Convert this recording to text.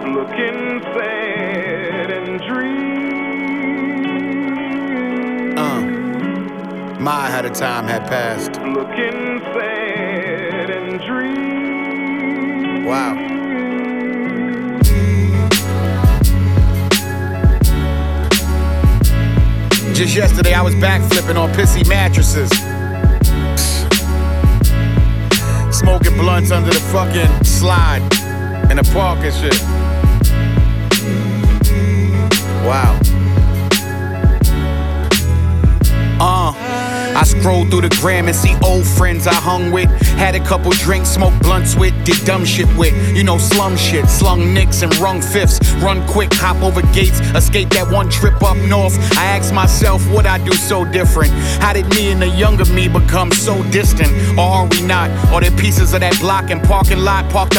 looking sad and dream. My, how the time had passed. Looking sad and dream. Wow. Just yesterday I was backflipping on pissy mattresses, smoking blunts under the fucking slide in the park and shit. Wow. I scrolled through the gram and see old friends I hung with. Had a couple drinks, smoked blunts with, did dumb shit with. You know, slum shit, slung nicks and rung fifths. Run quick, hop over gates, escape that one trip up north. I asked myself, what I do so different? How did me and the younger me become so distant? Or are we not? Are there pieces of that block and parking lot parked